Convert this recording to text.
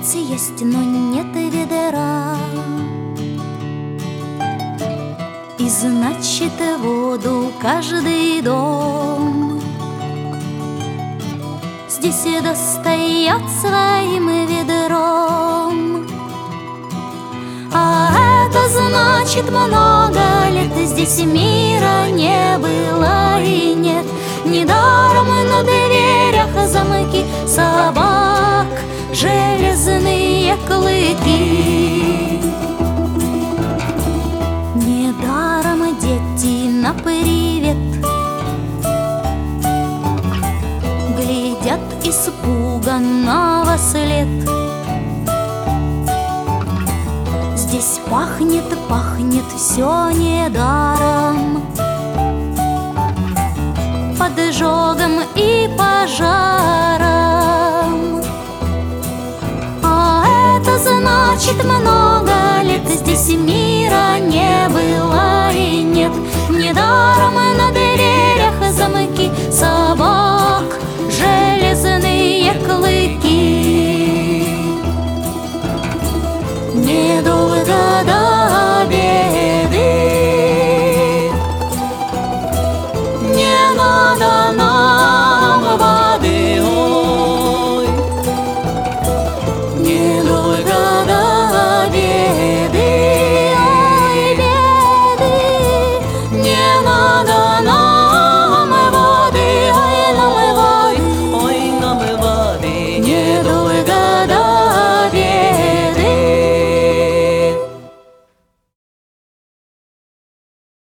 Колодец есть, но нет ведра, и значит воду каждый дом здесь достает своим ведром. А это значит, много лет здесь мира не было и нет. Недаром на дверях замки собак, железные клыки. Недаром дети на привет глядят испуганно во след. Здесь пахнет, пахнет все недаром, поджогом и пожаром. А это значит, много лет здесь мира не было и нет. Недаром на дверях замки собак, железные клыки. Не